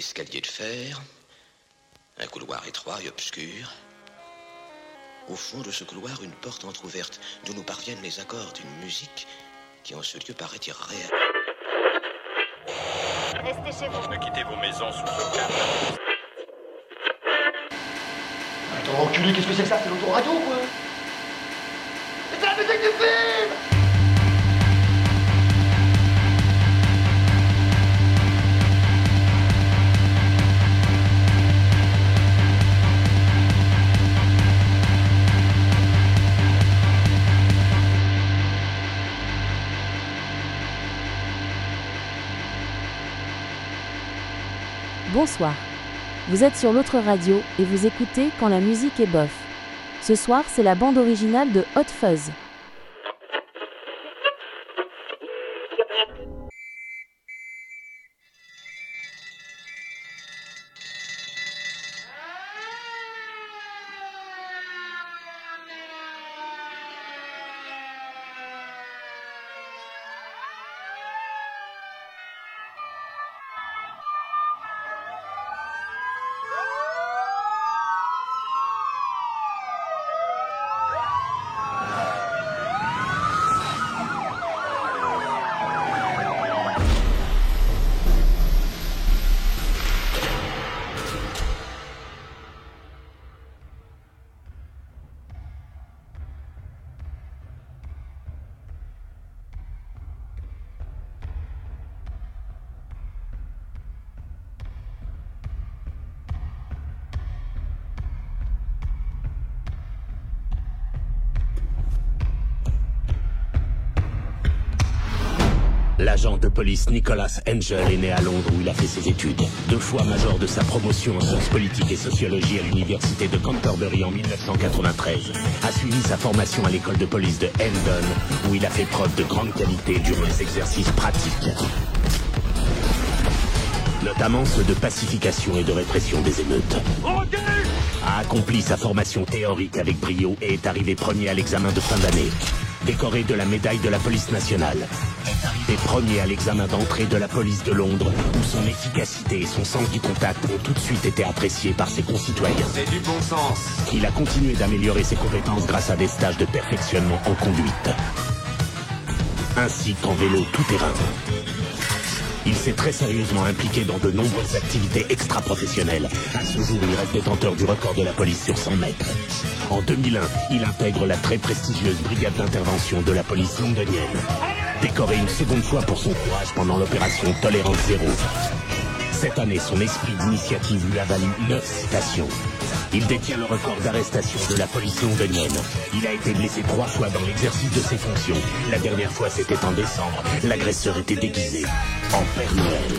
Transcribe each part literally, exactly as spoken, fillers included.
escalier de fer, un couloir étroit et obscur. Au fond de ce couloir, une porte entr'ouverte, d'où nous parviennent les accords d'une musique qui en ce lieu paraît irréelle. Restez chez vous. Ne quittez vos maisons sous aucun. Attends, enculé, qu'est-ce que c'est que ça? C'est l'autoradio, quoi? Mais c'est la musique du film! Bonsoir. Vous êtes sur l'autre radio et vous écoutez Quand la musique est bof. Ce soir, c'est la bande originale de Hot Fuzz. L'agent de police Nicholas Angel est né à Londres où il a fait ses études. Deux fois major de sa promotion en sciences politiques et sociologie à l'université de Canterbury en mille neuf cent quatre-vingt-treize. A suivi sa formation à l'école de police de Hendon où il a fait preuve de grande qualité durant les exercices pratiques. Notamment ceux de pacification et de répression des émeutes. A accompli sa formation théorique avec brio et est arrivé premier à l'examen de fin d'année. Décoré de la médaille de la police nationale. Est arrivé premier à l'examen d'entrée de la police de Londres, où son efficacité et son sens du contact ont tout de suite été appréciés par ses concitoyens. C'est du bon sens. Il a continué d'améliorer ses compétences grâce à des stages de perfectionnement en conduite, ainsi qu'en vélo tout-terrain. Il s'est très sérieusement impliqué dans de nombreuses activités extra-professionnelles. À ce jour, il reste détenteur du record de la police sur cent mètres. En deux mille un, il intègre la très prestigieuse brigade d'intervention de la police londonienne. Décoré une seconde fois pour son courage pendant l'opération Tolérance Zéro. Cette année, son esprit d'initiative lui a valu neuf citations. Il détient le record d'arrestation de la police londonienne. Il a été blessé trois fois dans l'exercice de ses fonctions. La dernière fois, c'était en décembre. L'agresseur était déguisé en Père Noël.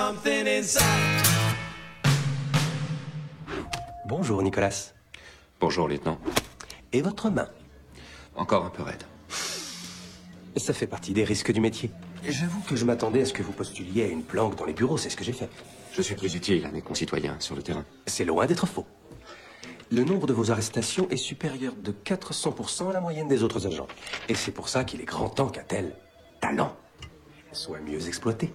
something inside. Bonjour, Nicolas. Bonjour, lieutenant. Et votre main? Encore un peu raide. Ça fait partie des risques du métier. J'avoue que je m'attendais à ce que vous postuliez à une planque dans les bureaux, c'est ce que j'ai fait. Je suis plus utile à mes concitoyens sur le terrain. C'est loin d'être faux. Le nombre de vos arrestations est supérieur de quatre cents pour cent à la moyenne des autres agents. Et c'est pour ça qu'il est grand temps qu'un tel talent soit mieux exploité.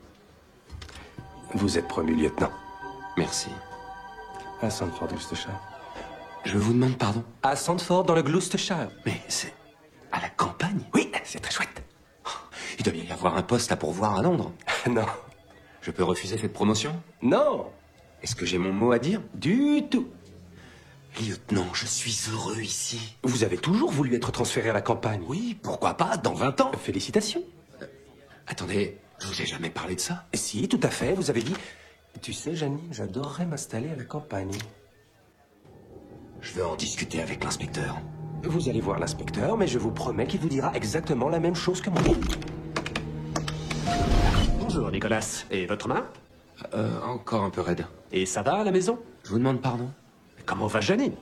Vous êtes promu lieutenant. Merci. À Sandford, Gloucestershire. Je vous demande pardon? À Sandford, dans le Gloucestershire. Mais c'est à la campagne? Oui, c'est très chouette. Il doit bien y avoir un poste à pourvoir à Londres. Non. Je peux refuser cette promotion? Non. Est-ce que j'ai mon mot à dire? Du tout. Lieutenant, je suis heureux ici. Vous avez toujours voulu être transféré à la campagne? Oui, pourquoi pas, dans vingt ans? Félicitations. Euh, attendez, je vous ai jamais parlé de ça? Si, tout à fait, vous avez dit... Tu sais, Janine, j'adorerais m'installer à la campagne. Je veux en discuter avec l'inspecteur. Vous allez voir l'inspecteur, mais je vous promets qu'il vous dira exactement la même chose que moi. Bonjour, Nicolas. Et votre main? Euh, encore un peu raide. Et ça va à la maison? Je vous demande pardon. Comment va Janine?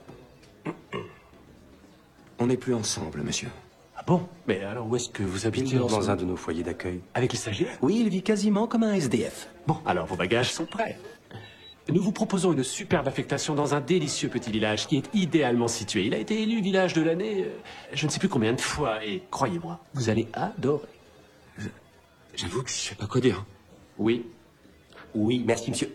On n'est plus ensemble, monsieur. Ah bon? Mais alors où est-ce que vous Il habitez dort en ce dans un moment? de nos foyers d'accueil. Avec les stagiaires? Oui, il vit quasiment comme un S D F. Bon, alors vos bagages sont prêts. Nous vous proposons une superbe affectation dans un délicieux petit village qui est idéalement situé. Il a été élu village de l'année, euh, je ne sais plus combien de fois, et croyez-moi, vous allez adorer. Je- J'avoue que je sais pas quoi dire. Oui. Oui, merci, monsieur.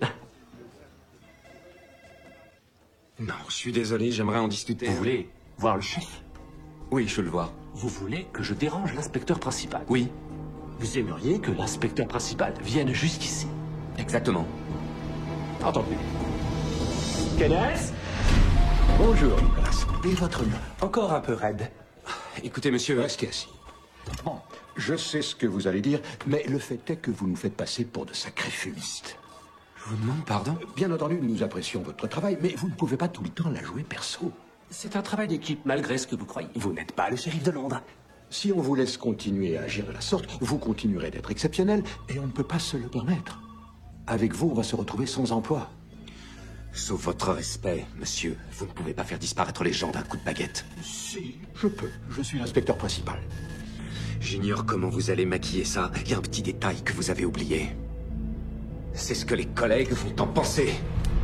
Non, je suis désolé, j'aimerais en discuter. Vous voulez voir le chef? Oui, je veux le voir. Vous voulez que je dérange l'inspecteur principal? Oui, Vous aimeriez que l'inspecteur principal vienne jusqu'ici? exactement. Entendu. Kenneth? Bonjour, Nicolas. Et votre nom? Encore un peu raide. Écoutez, monsieur... Restez assis. Bon, je sais ce que vous allez dire, mais le fait est que vous nous faites passer pour de sacrés fumistes. Je vous demande pardon? Bien entendu, nous apprécions votre travail, mais vous ne pouvez pas tout le temps la jouer perso. C'est un travail d'équipe, malgré ce que vous croyez. Vous n'êtes pas le shérif de Londres. Si on vous laisse continuer à agir de la sorte, vous continuerez d'être exceptionnel, et on ne peut pas se le permettre. Avec vous, on va se retrouver sans emploi. Sauf votre respect, monsieur. Vous ne pouvez pas faire disparaître les gens d'un coup de baguette. Si, je peux. Je suis l'inspecteur principal. J'ignore comment vous allez maquiller ça. Il y a un petit détail que vous avez oublié. C'est ce que les collègues vont en penser.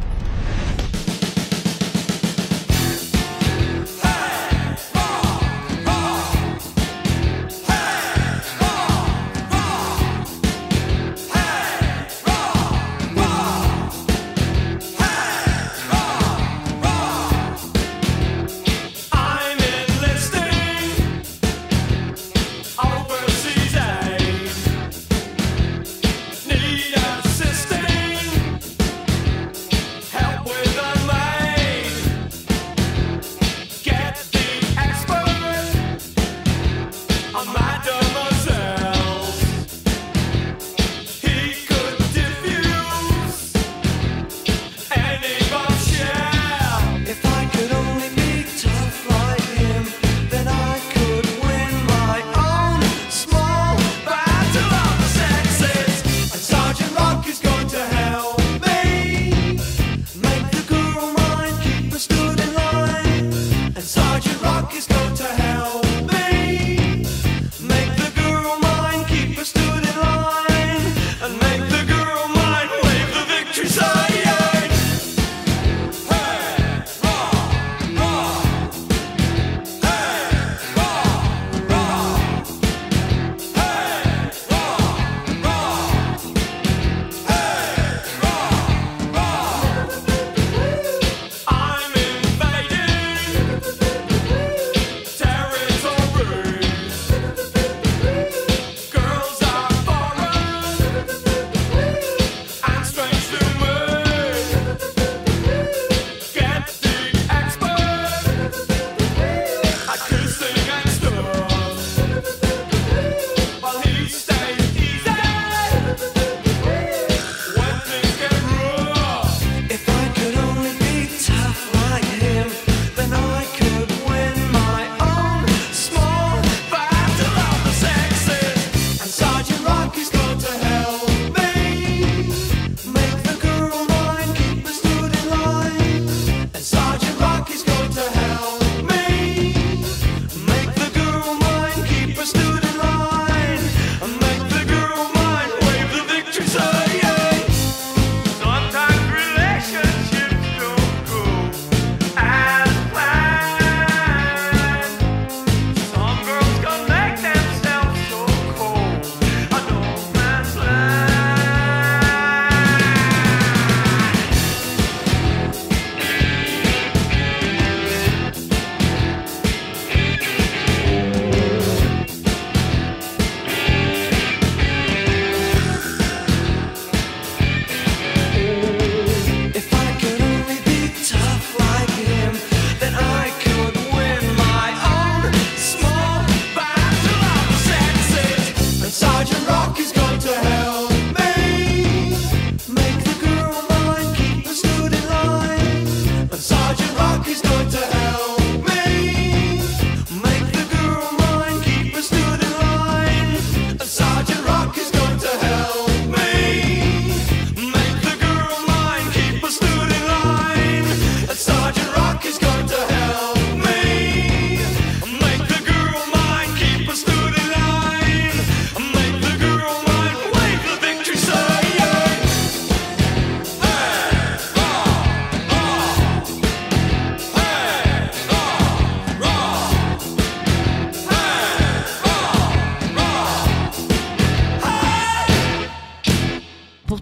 I'm enlisting overseas aid. Need assisting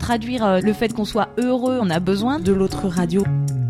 traduire euh, le fait qu'on soit heureux, on a besoin de l'autre radio.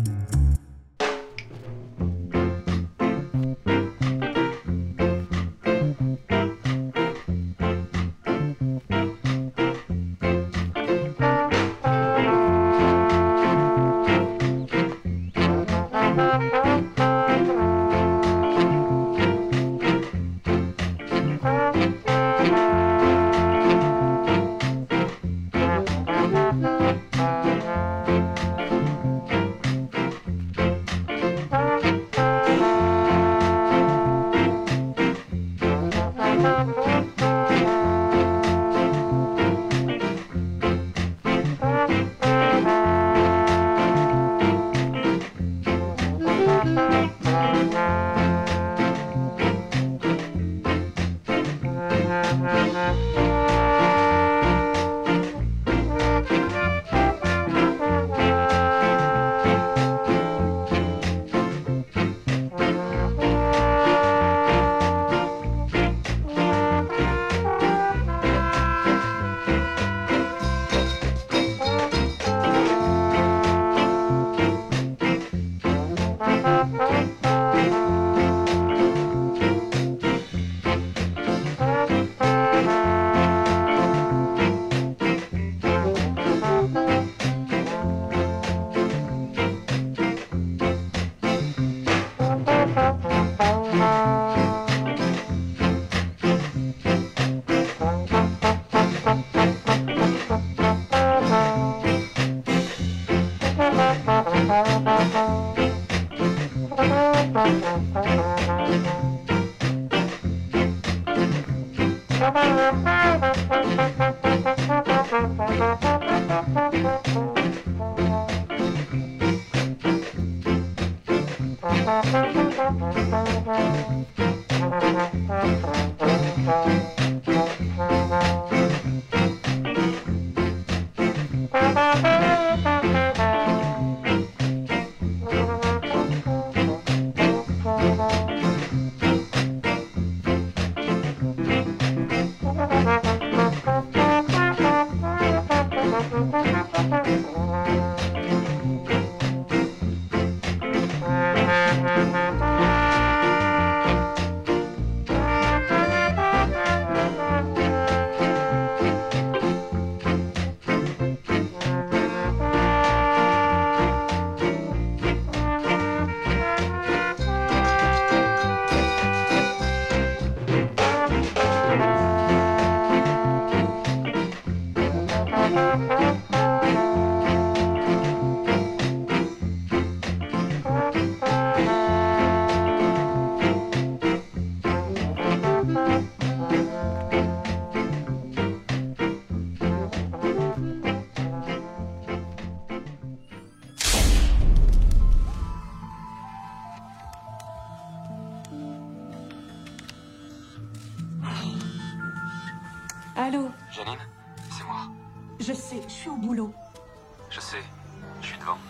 Allô? Janine, c'est moi. Je sais, je suis au boulot. Je sais, je suis devant.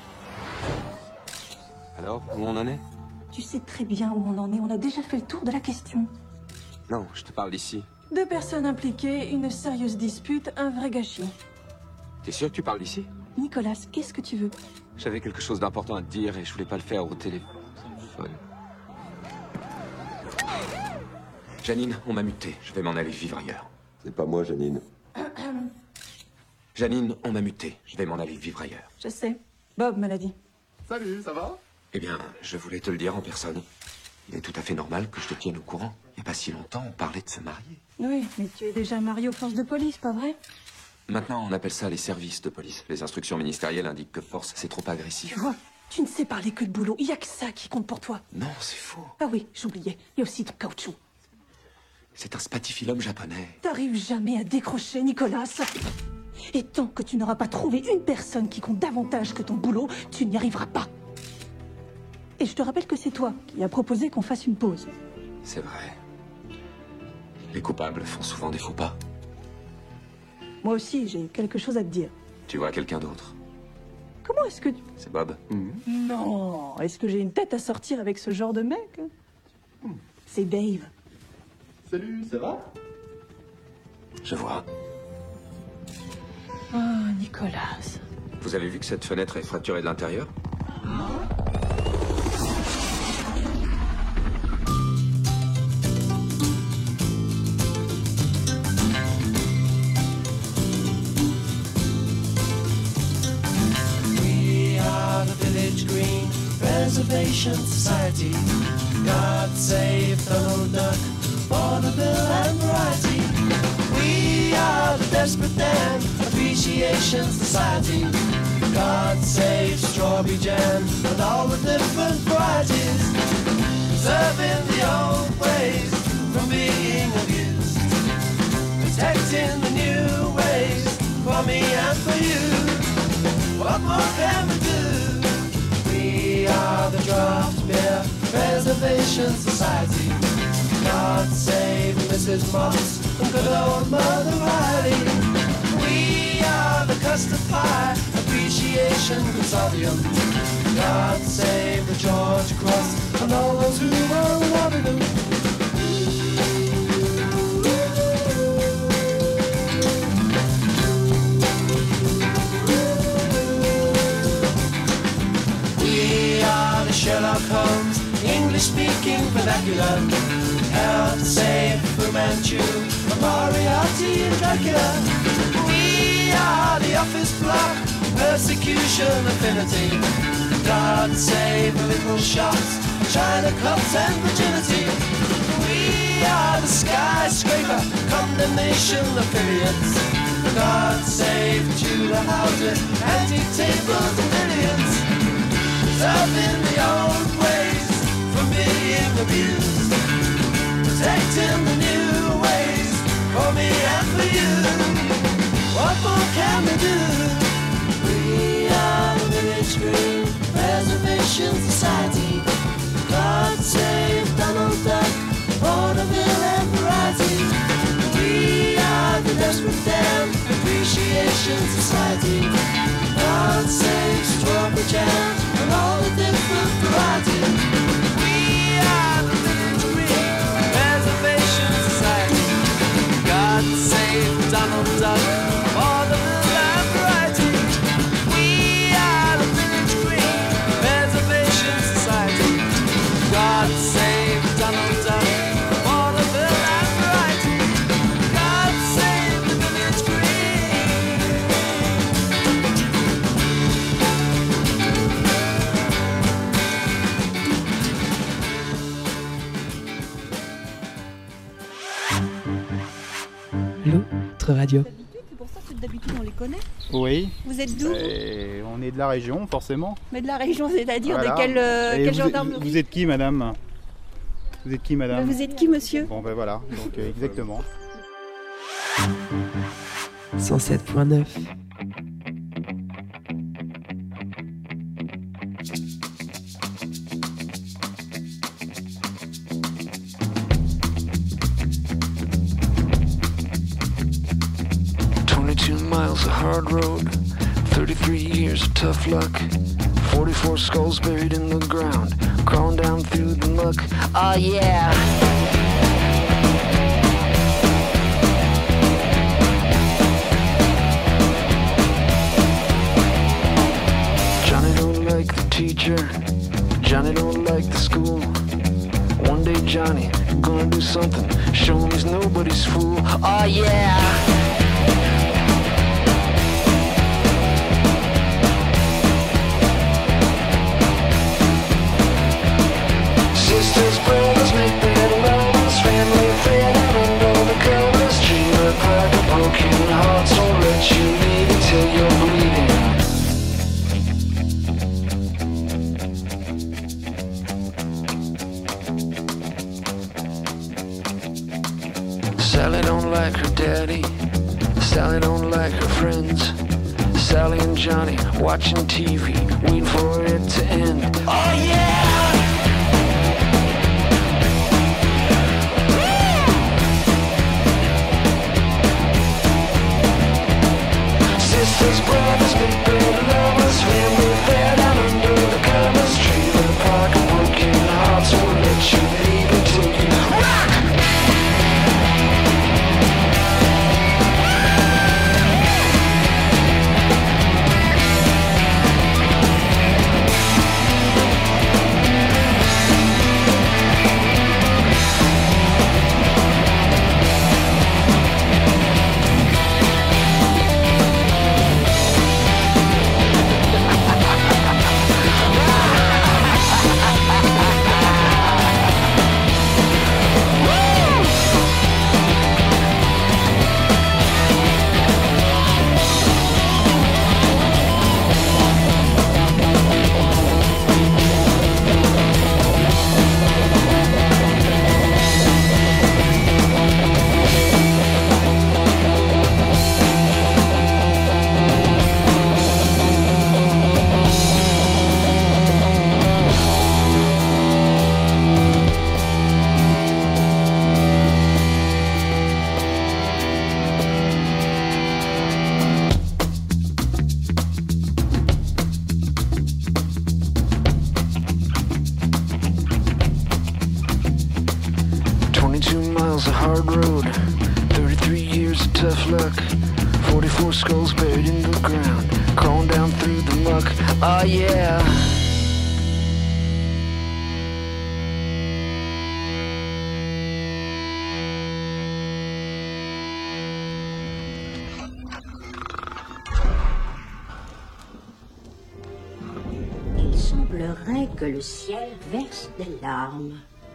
Alors, où on en est? Tu sais très bien où on en est, on a déjà fait le tour de la question. Non, je te parle d'ici. Deux personnes impliquées, une sérieuse dispute, un vrai gâchis. T'es sûr que tu parles d'ici? Nicolas, qu'est-ce que tu veux? J'avais quelque chose d'important à te dire et je voulais pas le faire au téléphone. Janine, on m'a muté. Je vais m'en aller vivre ailleurs. C'est pas moi, Janine. Janine, on m'a muté. Je vais m'en aller vivre ailleurs. Je sais. Bob me l'a dit. Salut, ça va? Eh bien, je voulais te le dire en personne. Il est tout à fait normal que je te tienne au courant. Il n'y a pas si longtemps, on parlait de se marier. Oui, mais tu es déjà marié aux forces de police, pas vrai? Maintenant, on appelle ça les services de police. Les instructions ministérielles indiquent que force, c'est trop agressif. Tu vois, tu ne sais parler que de boulot. Il y a que ça qui compte pour toi. Non, c'est faux. Ah oui, j'oubliais. Il y a aussi ton caoutchouc. C'est un spatifilum japonais. T'arrives jamais à décrocher, Nicolas. Et tant que tu n'auras pas trouvé une personne qui compte davantage que ton boulot, tu n'y arriveras pas. Et je te rappelle que c'est toi qui as proposé qu'on fasse une pause. C'est vrai. Les coupables font souvent des faux pas. Moi aussi, j'ai quelque chose à te dire. Tu vois quelqu'un d'autre? Comment est-ce que... C'est Bob. Mmh. Non, est-ce que j'ai une tête à sortir avec ce genre de mec? mmh. C'est Dave. Salut, ça va? Je vois. Oh, Nicolas. Vous avez vu que cette fenêtre est fracturée de l'intérieur? We are the Village Green Preservation Society. God save Donald Duck, vaudeville and variety. We are the Desperate Dan Appreciation Society. God save strawberry jam and all the different varieties. Preserving the old ways from being abused. Protecting the new ways for me and for you. What more can we do? We are the Draft Beer Preservation Society. God save Missus Moss and good old Mother Riley. We are the Custard Pie Appreciation Consortium. God save the George Cross and all those who are loving them. We are the Sherlock Holmes English-speaking vernacular. God save Fu Manchu, Moriarty and Dracula. We are the office block, persecution affinity. God save little shots, China clubs and virginity. We are the skyscraper, condemnation affiliates. God save Tudor houses, antique tables and billions. Preserving the old ways from being abused. Protecting the new ways for me and for you. What more can we do? We are the Village Green Preservation Society. God save Donald Duck, vaudeville and variety. We are the Desperate Dan Appreciation Society. God save strawberry jam and all the different varieties. We are the Village Green Preservation Society. God save Donald Duck, vaudeville and variety. We are the Village Green Preservation Society. God save Donald Duck, vaudeville and variety. God save the Village L'autre radio. C'est pour ça que d'habitude on les connaît. Oui. Vous êtes d'où? Et on est de la région, forcément. Mais de la région, c'est-à-dire Voilà. de quelle, euh, Et quelle vous, gendarmerie? vous êtes qui, madame? Vous êtes qui, madame? Vous êtes qui, monsieur? Bon, ben voilà, donc euh, exactement. cent sept point neuf. twenty-two miles of hard road, thirty-three years of tough luck, forty-four skulls buried in the ground, crawling down through the muck. Oh yeah! Johnny don't like the teacher, Johnny don't like the school. One day Johnny gonna do something, show him he's nobody's fool. Oh yeah! Sisters, brothers, make better lovers, family affair down under the covers. Dream of crack a broken hearts, won't let you leave until you're bleeding. Sally don't like her daddy, Sally don't like her friends. Sally and Johnny watching T V, waiting for it to end. Oh yeah! Sisters, brothers, big bad lovers, family fair down under the covers. Trailer park and broken hearts won't let you leave until you rock. a hard road, thirty-three years of tough luck, forty-four skulls buried in the ground, crawling down through the muck. Oh yeah. Il semblerait que le ciel verse des larmes.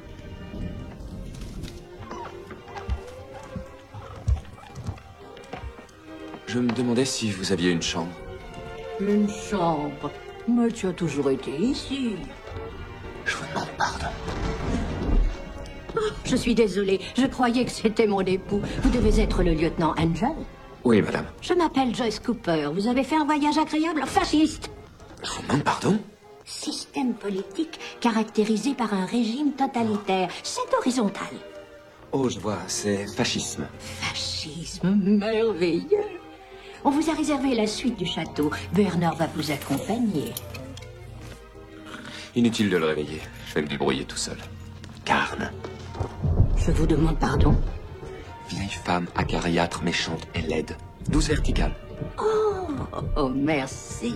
Je me demandais si vous aviez une chambre. Une chambre? Mais tu as toujours été ici. Je vous demande pardon. Oh, je suis désolée, je croyais que c'était mon époux. Vous devez être le lieutenant Angel. Oui, madame. Je m'appelle Joyce Cooper. Vous avez fait un voyage agréable fasciste. Je vous demande pardon? Système politique caractérisé par un régime totalitaire. C'est horizontal. Oh, je vois, c'est fascisme. Fascisme merveilleux. On vous a réservé la suite du château. Bernard va vous accompagner. Inutile de le réveiller. Je vais me débrouiller tout seul. Carne. Je vous demande pardon. Vieille femme acariâtre, méchante et laide. Douce verticale. Oh, oh, oh, merci.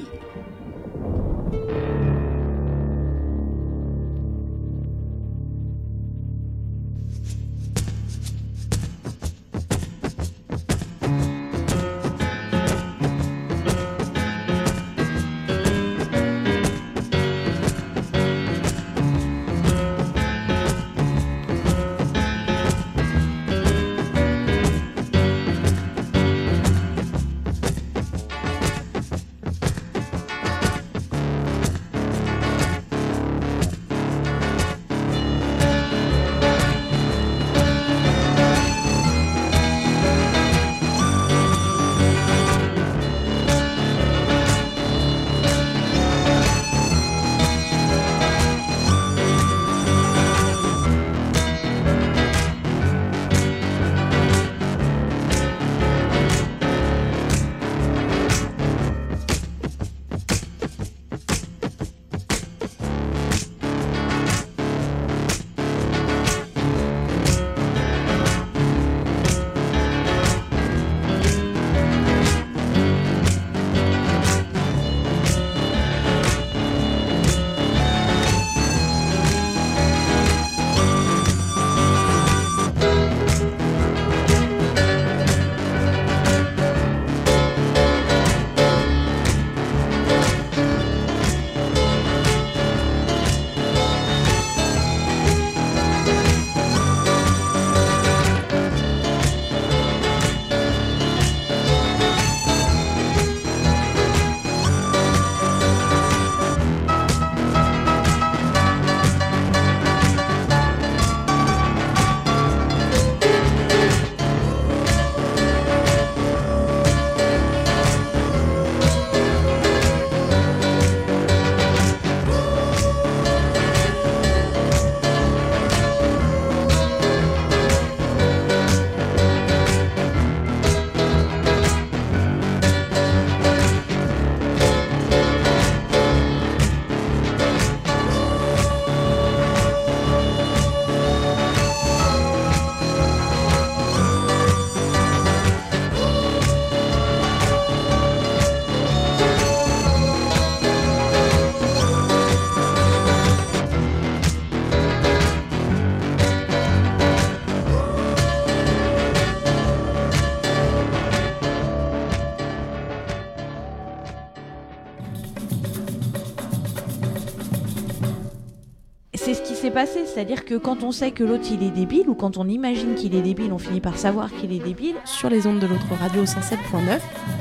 C'est ce qui s'est passé, c'est-à-dire que quand on sait que l'autre il est débile, ou quand on imagine qu'il est débile, on finit par savoir qu'il est débile. Sur les ondes de l'autre radio cent sept point neuf.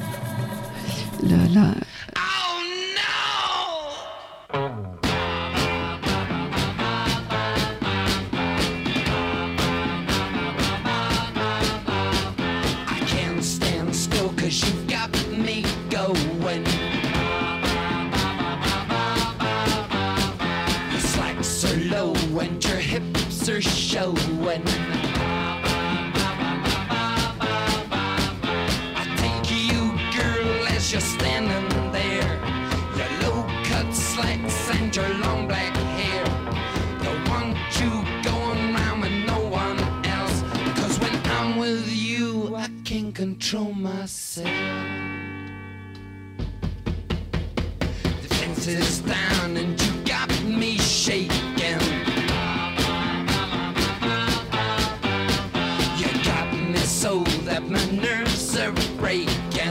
Là, là. Showing. I take you, girl, as you're standing there. Your low-cut slacks and your long black hair. Don't want you going round with no one else, 'cause control myself. The fence is down and you got me shaking. You got me so that my nerves are breaking.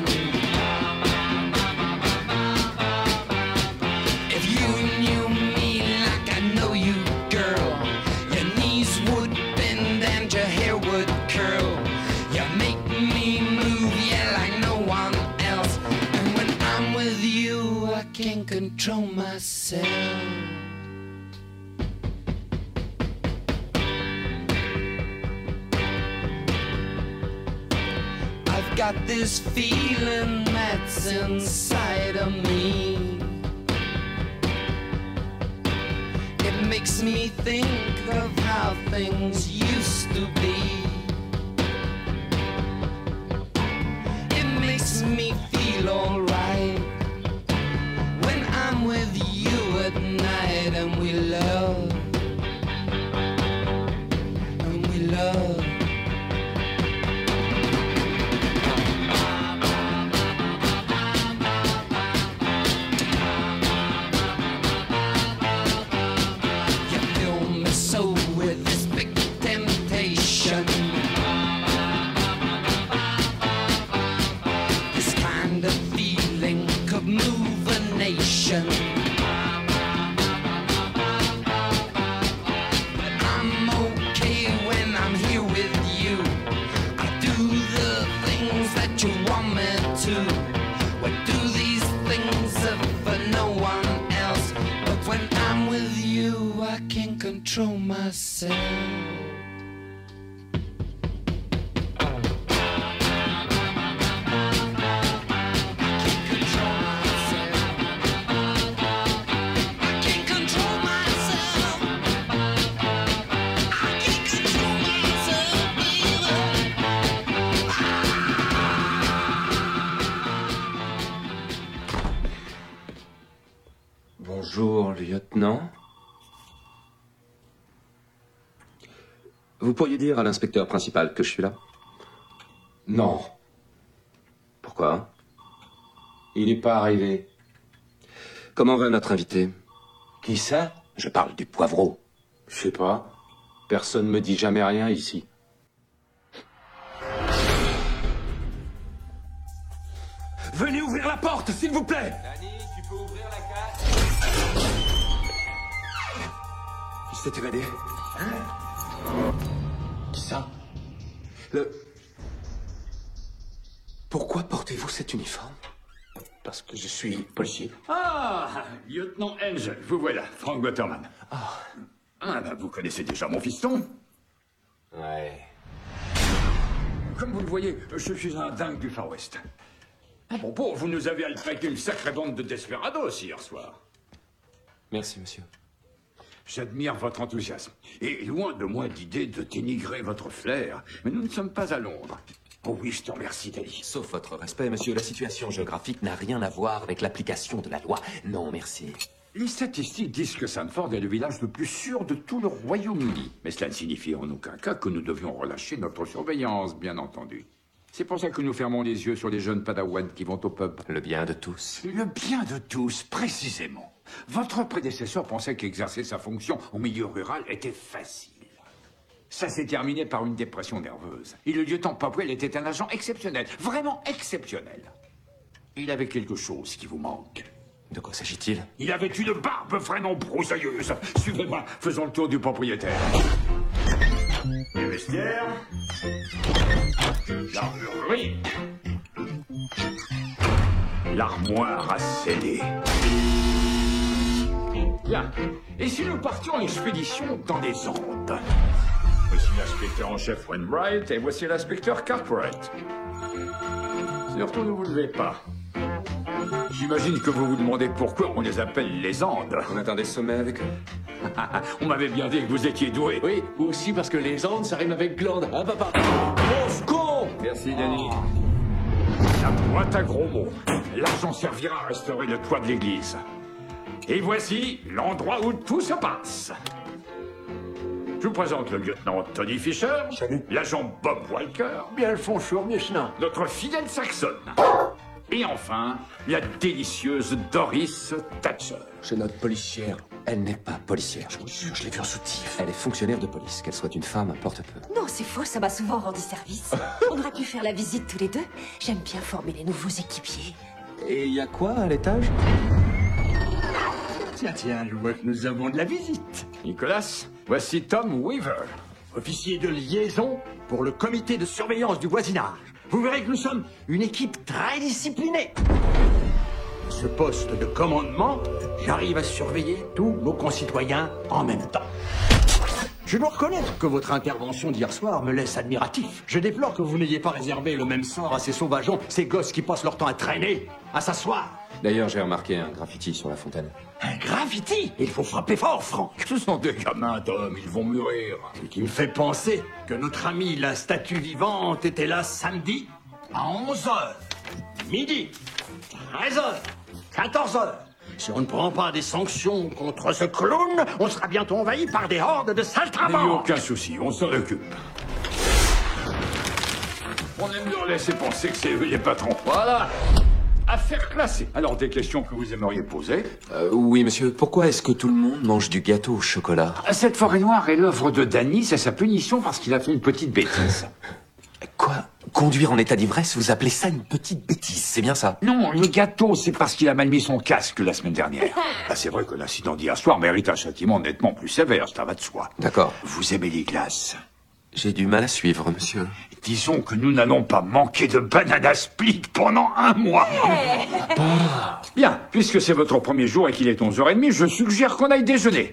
If you knew me like I know you, girl, your knees would bend and your hair would curl. You make me move, yeah, like no one else. And when I'm with you, I can't control myself. I've got this feeling that's inside of me. It makes me think of how things used to be. It makes me feel alright when I'm with you at night and we love, and we love. I'm okay when I'm here with you. I do the things that you want me to. We do these things for no one else. But when I'm with you, I can't control myself. Bonjour, lieutenant. Vous pourriez dire à l'inspecteur principal que je suis là? Non. Pourquoi? Il n'est pas arrivé. Comment va notre invité? Qui ça? Je parle du poivreau. Je sais pas. Personne me dit jamais rien ici. Venez ouvrir la porte, s'il vous plaît! Danny, tu peux ouvrir la cage? Il s'est évadé. Hein? Qui ça? Le... Pourquoi portez-vous cet uniforme? Parce que je suis policier. Ah, lieutenant Angel, vous voilà, Frank Butterman. Ah, ah bah, vous connaissez déjà mon fiston? Ouais. Comme vous le voyez, je suis un dingue du Far West. À propos, vous nous avez alpagué une sacrée bande de desperados hier soir. Merci, monsieur. J'admire votre enthousiasme. Et loin de moi l'idée de dénigrer votre flair, mais nous ne sommes pas à Londres. Oh oui, je te remercie, Dali. Sauf votre respect, monsieur, la situation géographique n'a rien à voir avec l'application de la loi. Non, merci. Les statistiques disent que Sanford est le village le plus sûr de tout le Royaume-Uni. Mais cela ne signifie en aucun cas que nous devions relâcher notre surveillance, bien entendu. C'est pour ça que nous fermons les yeux sur les jeunes padawans qui vont au pub. Le bien de tous. Le bien de tous, précisément. Votre prédécesseur pensait qu'exercer sa fonction au milieu rural était facile. Ça s'est terminé par une dépression nerveuse. Et le lieutenant Popwell était un agent exceptionnel, vraiment exceptionnel. Il avait quelque chose qui vous manque. De quoi s'agit-il? Il avait une barbe vraiment broussailleuse. Suivez-moi, faisons le tour du propriétaire. Les vestiaires. L'armurerie. L'armoire à sceller. Bien. Et si nous partions en expédition dans les Andes? Voici l'inspecteur en chef Wainwright et voici l'inspecteur Cartwright. Surtout ne vous levez pas. J'imagine que vous vous demandez pourquoi on les appelle les Andes. On attend des sommets avec eux. On m'avait bien dit que vous étiez doué. Oui, aussi parce que les Andes, ça rime avec glande, hein, papa? Pauvre con! Merci, Danny. La boîte à gros mots. L'argent servira à restaurer le toit de l'église. Et voici l'endroit où tout se passe. Je vous présente le lieutenant Tony Fisher, l'agent Bob Walker, Bien le fond chaud, Michelin. notre fidèle Saxon. Et enfin, la délicieuse Doris Thatcher. C'est notre policière. Elle n'est pas policière, je vous jure, je l'ai vue en soutif. Elle est fonctionnaire de police. Qu'elle soit une femme, importe peu. Non, c'est faux, ça m'a souvent rendu service. On aurait pu faire la visite tous les deux. J'aime bien former les nouveaux équipiers. Et il y a quoi à l'étage? Tiens, tiens, je vois que nous avons de la visite. Nicolas, voici Tom Weaver. Officier de liaison pour le comité de surveillance du voisinage. Vous verrez que nous sommes une équipe très disciplinée. À ce poste de commandement, j'arrive à surveiller tous nos concitoyens en même temps. Je dois reconnaître que votre intervention d'hier soir me laisse admiratif. Je déplore que vous n'ayez pas réservé le même sort à ces sauvageons, ces gosses qui passent leur temps à traîner, à s'asseoir. D'ailleurs, j'ai remarqué un graffiti sur la fontaine. Un graffiti? Il faut frapper fort, Franck. Ce sont des gamins, Tom, ils vont mûrir. Ce qui me fait penser que notre ami, la statue vivante, était là samedi à onze heures, midi, treize heures, quatorze heures. Si on ne prend pas des sanctions contre ce clown, on sera bientôt envahi par des hordes de saltimbanques. N'ayez aucun souci, on s'en occupe. On aime leur laisser penser que c'est eux les patrons. Voilà. Affaire classée. Alors, des questions que vous aimeriez poser? Euh, oui, monsieur. Pourquoi est-ce que tout le monde mange du gâteau au chocolat? Cette forêt noire est l'œuvre de Danny, c'est sa punition parce qu'il a fait une petite bêtise. Quoi? Conduire en état d'ivresse, vous appelez ça une petite bêtise, c'est bien ça? Non, le gâteau, c'est parce qu'il a mal mis son casque la semaine dernière. Ah, c'est vrai que l'incident d'hier soir mérite un châtiment nettement plus sévère, ça va de soi. D'accord. Vous aimez les glaces? J'ai du mal à suivre, monsieur. Disons que nous n'allons pas manquer de banana split pendant un mois. Bien, puisque c'est votre premier jour et qu'il est onze heures trente, je suggère qu'on aille déjeuner.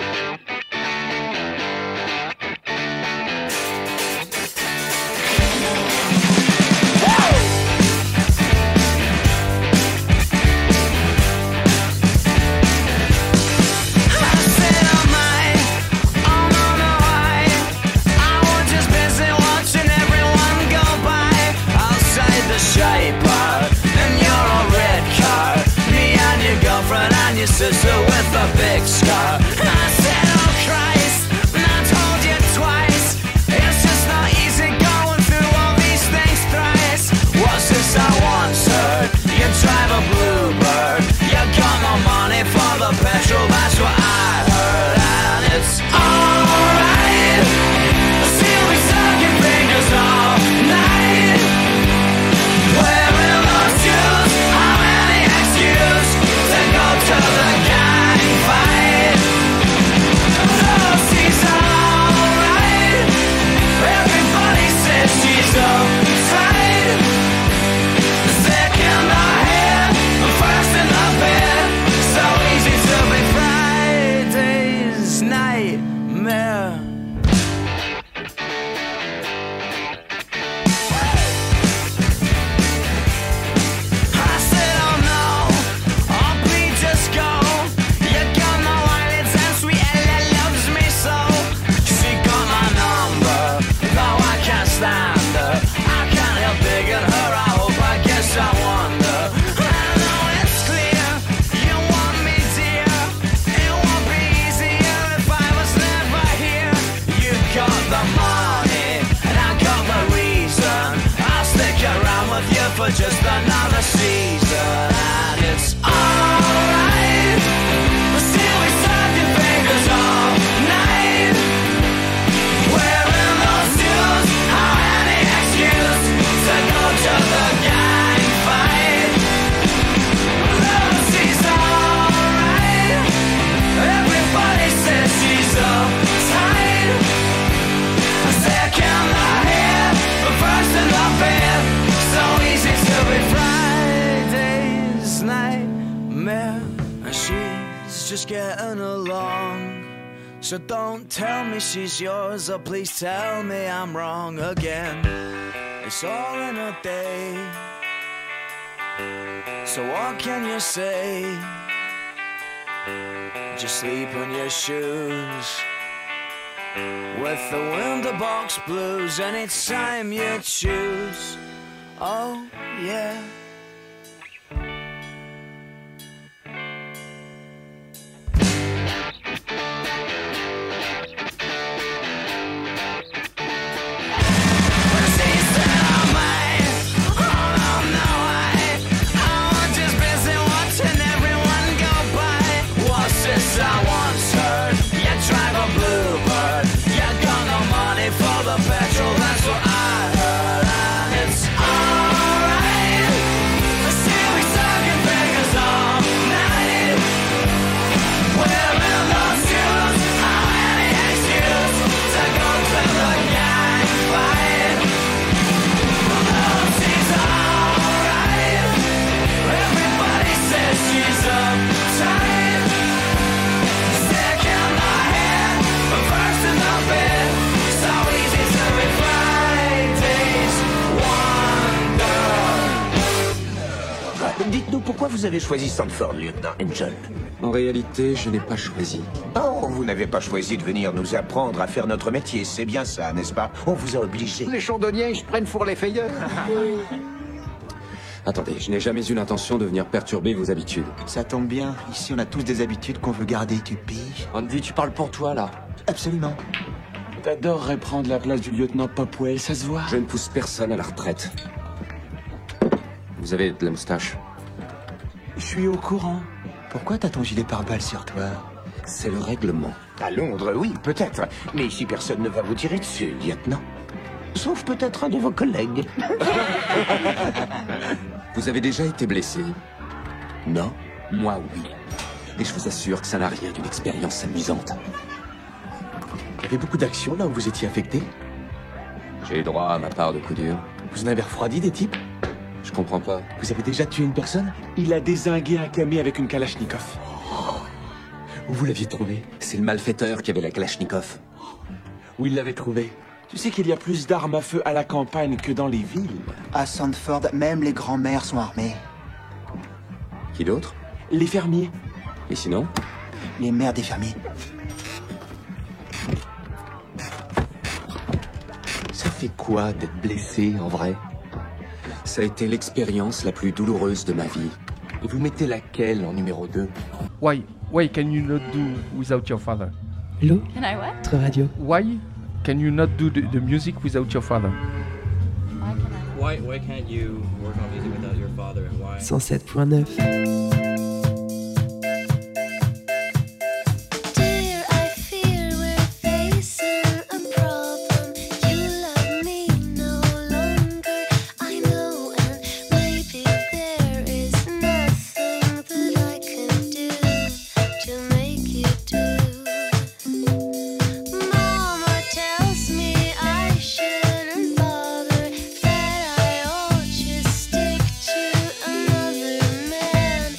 Sister with a big scar. I said, oh Christ, and I told you twice. It's just not easy going through all these things thrice. What's this I once heard? You drive a bluebird. You got more money for the petrol, that's what I heard. And it's alright. Still be sucking fingers all night. Wearing those shoes, how many excuse to go to the for just another season, and it's alright. But still we sucking fingers all night. Wearing those shoes, how any excuse to go to the gang fight. Love, she's alright. Everybody says she's uptight. Second the head, but first in the bed. So easy to be Friday's nightmare. And she's just getting along. So don't tell me she's yours, or please tell me I'm wrong again. It's all in a day. So what can you say? Just sleep in your shoes with the window box blues, and it's time you choose. Oh, yeah. vous avez choisi Stanford, lieutenant Angel? En réalité, je n'ai pas choisi. Oh, vous n'avez pas choisi de venir nous apprendre à faire notre métier, c'est bien ça, n'est-ce pas? On vous a obligés. Les chandonniers, je prenne pour les feuilleurs. Attendez, je n'ai jamais eu l'intention de venir perturber vos habitudes. Ça tombe bien, ici on a tous des habitudes qu'on veut garder, tu piges? Andy, tu parles pour toi, là? Absolument. T'adorerais prendre la place du lieutenant Popwell, ça se voit. Je ne pousse personne à la retraite. Vous avez de la moustache? Je suis au courant. Pourquoi t'as ton gilet pare-balles sur toi? C'est le règlement. À Londres, oui, peut-être. Mais ici, personne ne va vous tirer dessus, lieutenant. Sauf peut-être un de vos collègues. Vous avez déjà été blessé? Non. Moi, oui. Et je vous assure que ça n'a rien d'une expérience amusante. Il y avait beaucoup d'actions là où vous étiez affecté? J'ai eu droit à ma part de coups durs. Vous en avez refroidi des types? Je comprends pas. Vous avez déjà tué une personne? Il a dézingué un camion avec une Kalachnikov. Où vous l'aviez trouvé? C'est le malfaiteur qui avait la Kalachnikov. Où il l'avait trouvé? Tu sais qu'il y a plus d'armes à feu à la campagne que dans les villes. À Sandford, même les grands-mères sont armées. Qui d'autre? Les fermiers. Et sinon? Les mères des fermiers. Ça fait quoi d'être blessé, en vrai? Ça a été l'expérience la plus douloureuse de ma vie. Et vous mettez laquelle en numéro deux? Why? Why can you not do without your father? Hello? Can I what? Notre radio. Why can you not do the, the music without your father? Why, why can't you work on music without your father and why? cent sept point neuf. Stick to another man.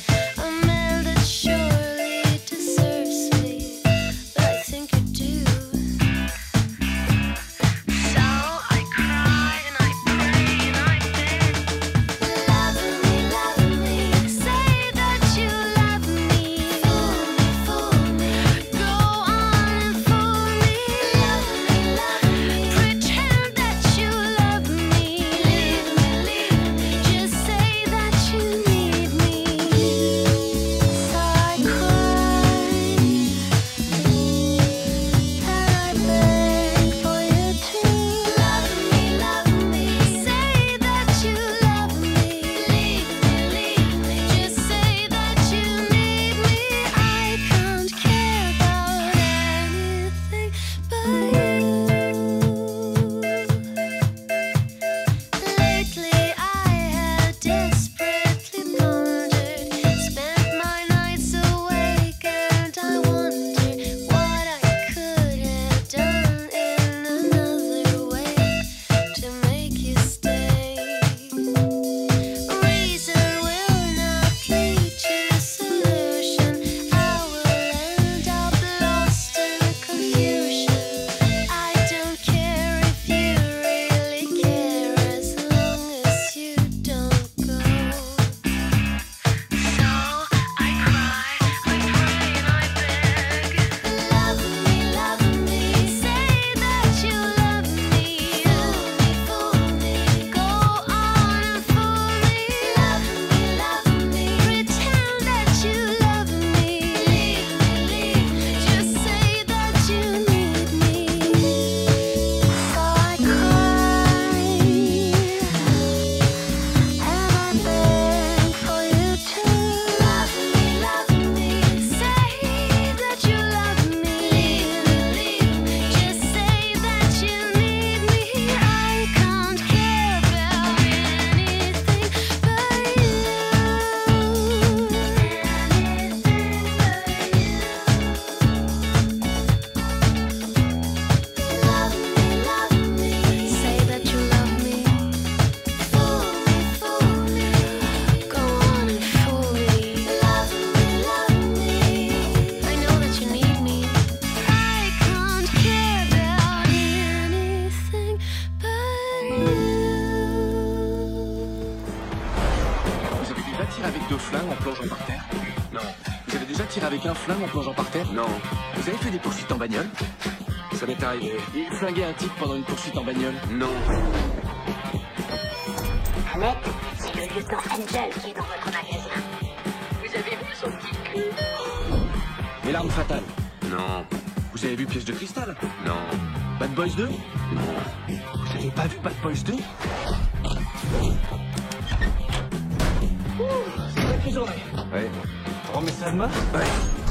tirer avec un flingue en plongeant par terre? Non. Vous avez fait des poursuites en bagnole? Ça m'est arrivé. Et flinguer un type pendant une poursuite en bagnole? Non. Annette, c'est le lieutenant Angel qui est dans votre magasin. Vous avez vu son petit cul? Et l'arme fatale? Non. Vous avez vu Piège de cristal? Non. Bad Boys deux? Non. Vous avez pas vu Bad Boys deux? C'est une bonne journée. Ouais. On remet ça demain? Ouais.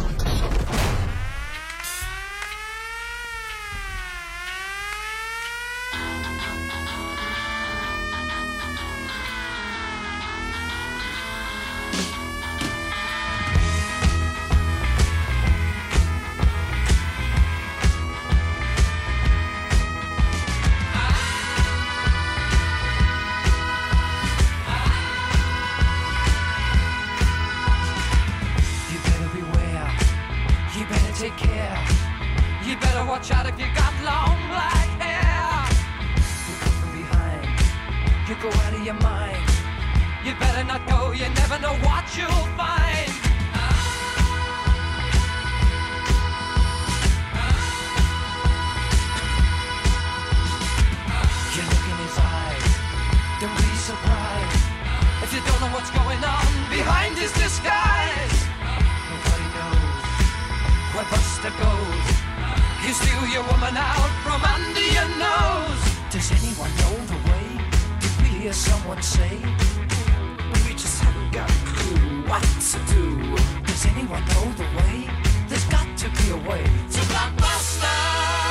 Watch out if you got long black hair. You come from behind, you go out of your mind. You better not go, you never know what you'll find. You look in his eyes, don't be surprised if you don't know what's going on behind his disguise. Nobody knows where Buster goes. You steal your woman out from under your nose. Does anyone know the way? Did we hear someone say? We just haven't got a clue what to do. Does anyone know the way? There's got to be a way to Blockbuster.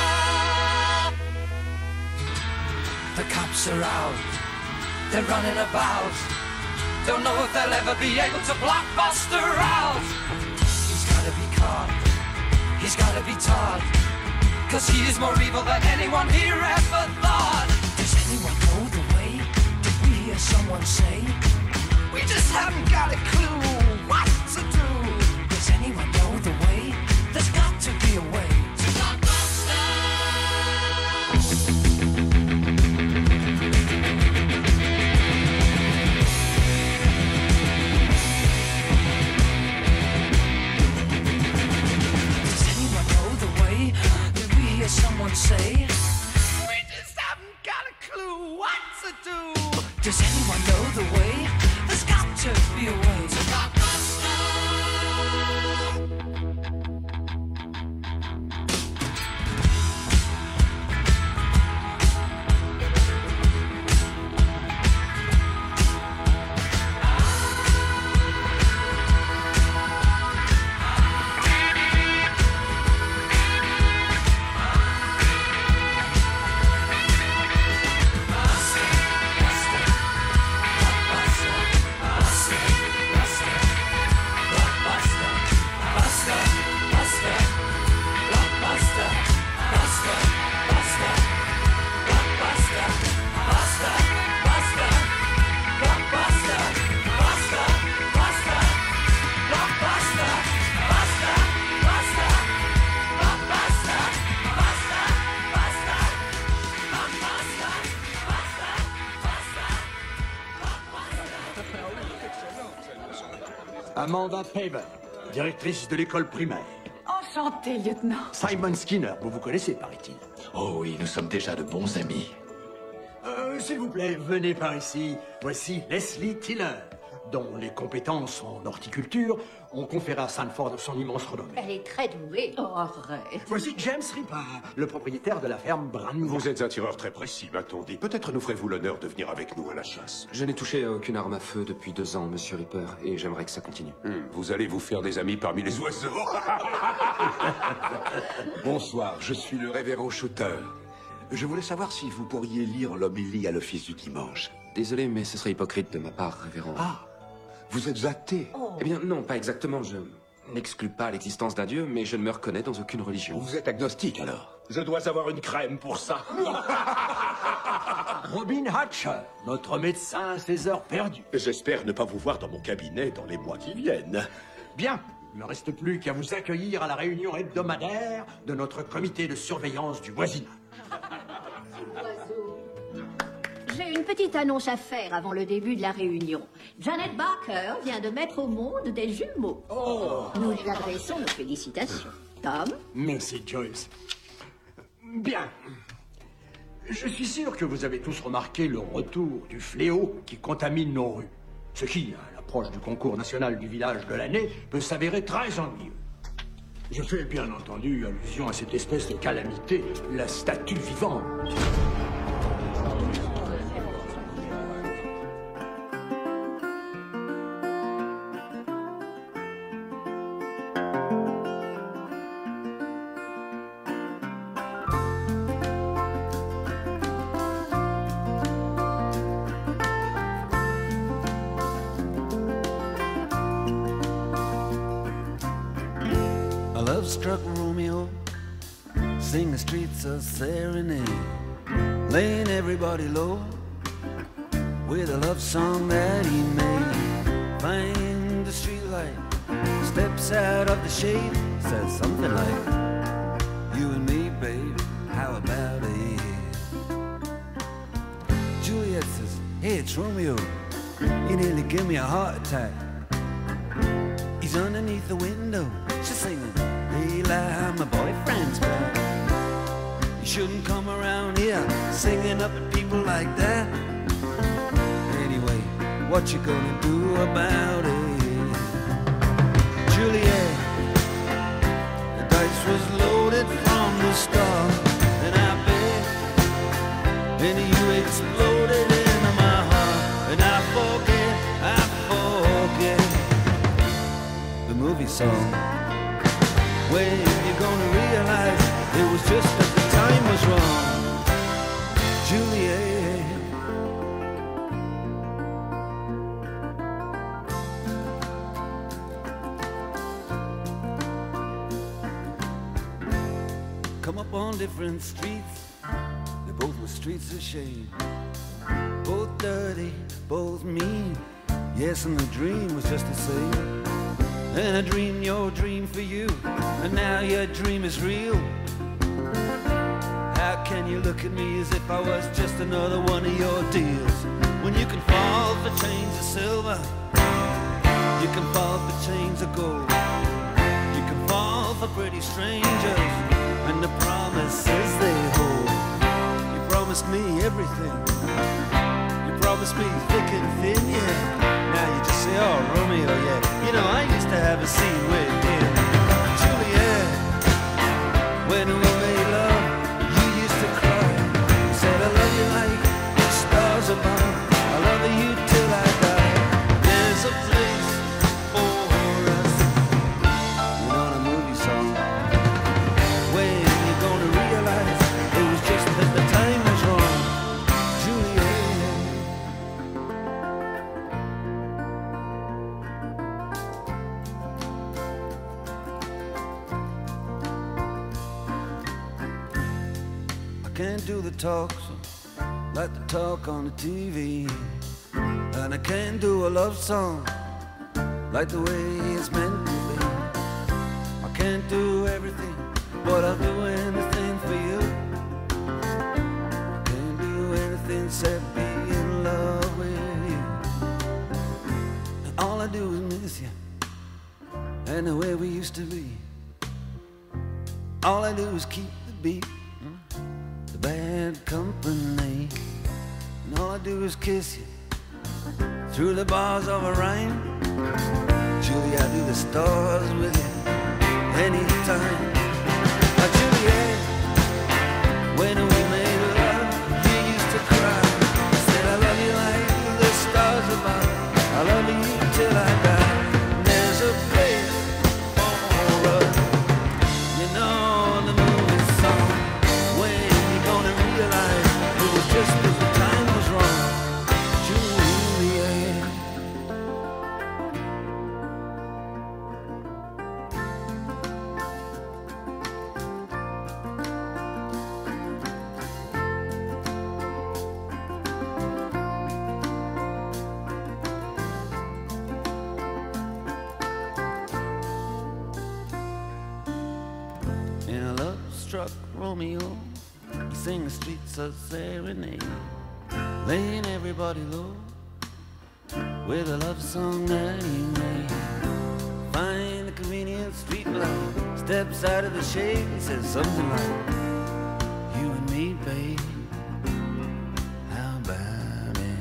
The cops are out, they're running about. Don't know if they'll ever be able to block Buster out. He's gotta be caught, he's gotta be taught. Cause he is more evil than anyone here ever thought. Does anyone know the way? Did we hear someone say? We just haven't got a clue what to do. Does anyone know the way? There's got to be a way to Blockbuster. Does anyone know the way? Someone say, we just haven't got a clue what to do. Does anyone know the way? There's got to be a way to Blockbuster. Amanda Paver, directrice de l'école primaire. Enchantée, lieutenant. Simon Skinner, vous vous connaissez, paraît-il. Oh oui, nous sommes déjà de bons amis. Euh, s'il vous plaît, venez par ici. Voici Leslie Tiller, dont les compétences en horticulture ont conféré à Sanford son immense renommée. Elle est très douée. Oh, arrête. Voici James Ripper, le propriétaire de la ferme Brandon. Vous êtes un tireur très précis, m'a-t-on dit. Peut-être nous ferez-vous l'honneur de venir avec nous à la chasse. Je n'ai touché à aucune arme à feu depuis deux ans, monsieur Ripper, et j'aimerais que ça continue. Hmm, vous allez vous faire des amis parmi les oiseaux. Bonsoir, je suis le révérend Shooter. Je voulais savoir si vous pourriez lire l'homélie à l'office du dimanche. Désolé, mais ce serait hypocrite de ma part, révérend. Ah, vous êtes athée? Eh bien, non, pas exactement. Je n'exclus pas l'existence d'un dieu, mais je ne me reconnais dans aucune religion. Vous êtes agnostique, alors? Je dois avoir une crème pour ça. Robin Hatcher, notre médecin à ses heures perdues. J'espère ne pas vous voir dans mon cabinet dans les mois qui viennent. Bien, il ne reste plus qu'à vous accueillir à la réunion hebdomadaire de notre comité de surveillance du voisinage. J'ai une une petite annonce à faire avant le début de la réunion. Janet Barker vient de mettre au monde des jumeaux. Oh. Nous lui adressons nos félicitations. Tom? Merci, Joyce. Bien. Je suis sûr que vous avez tous remarqué le retour du fléau qui contamine nos rues. Ce qui, à l'approche du concours national du village de l'année, peut s'avérer très ennuyeux. Je fais bien entendu allusion à cette espèce de calamité, la statue vivante. A love-struck Romeo sing the streets a serenade, laying everybody low with a love song that he made. Find the streetlight, steps out of the shade, says something like, "You and me, babe, how about it?" Juliet says, "Hey, it's Romeo. He nearly gave me a heart attack." He's underneath the window. She's singing, "Eli, my boyfriend's back." You shouldn't come around here singing up at people like that. Anyway, what you gonna do about it? Juliet, the dice was loaded from the start, and I bet, and you exploded into my heart, and I forget, I forget the movie song. When you're gonna realize it was just that the time was wrong, Juliet. Come up on different streets, they both were streets of shame. Both dirty, both mean, yes, and the dream was just the same. And I dreamed your dream for you, and now your dream is real. How can you look at me as if I was just another one of your deals? When you can fall for chains of silver, you can fall for chains of gold. You can fall for pretty strangers, and the promises they hold. You promised me everything, you promised me thick and thin, yeah. Now you just say, "Oh, Romeo, yeah. You know, I used to have a scene with him." Juliet, when we made love, you used to cry. You said, "I love you like the stars above. I love you till I die." There's a place for us. You know, the movie song. When you're gonna realize it was just that the time was wrong, Juliet. Can't do the talk so like the talk on the T V, and I can't do a love song like the way it's meant to be. I can't do everything, but I'll do anything for you. I can't do anything except be in love with you. And all I do is miss you, and the way we used to be. All I do is keep the beat, bad company, and all I do is kiss you through the bars of a rhyme. Julie, I do the stars with you anytime. Oh, Juliet, when we made love, you used to cry. Said, "I love you like the stars above. I love you till I die." And there's a place for us, you know, the movie song. When gonna realize it was just that the time was wrong, Juliet. In a love-struck Romeo, sing the streets a serenade, laying everybody low with a love song that he made. Find a convenient street light, steps out of the shade and says something like, you and me, babe, how about it?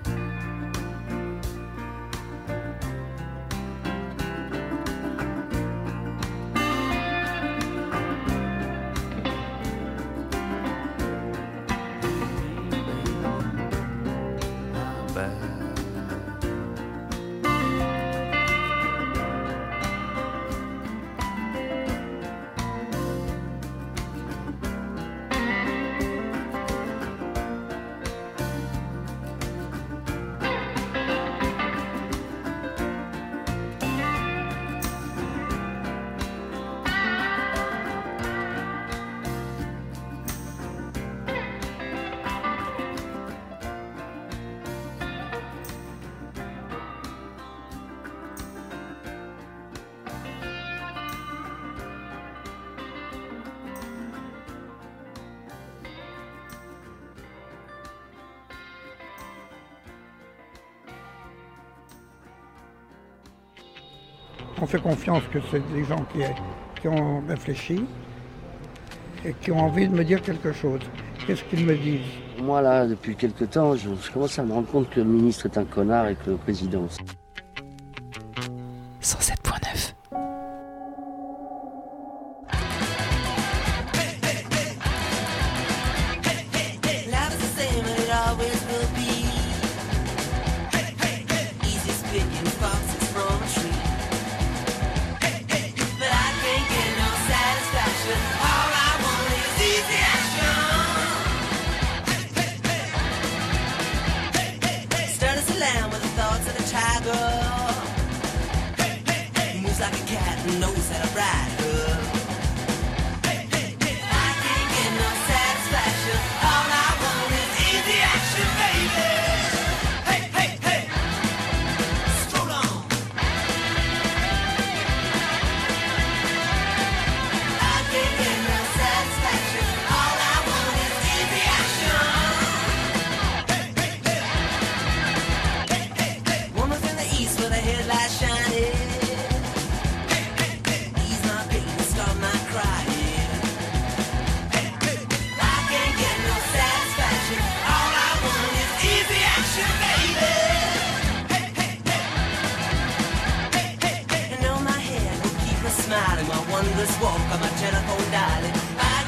On fait confiance que c'est des gens qui, qui ont réfléchi et qui ont envie de me dire quelque chose. Qu'est-ce qu'ils me disent? Moi, là, depuis quelque temps, je, je commence à me rendre compte que le ministre est un connard et que le président aussi. cent sept point neuf. Smiling, my wondrous walk on my telephone dialing. I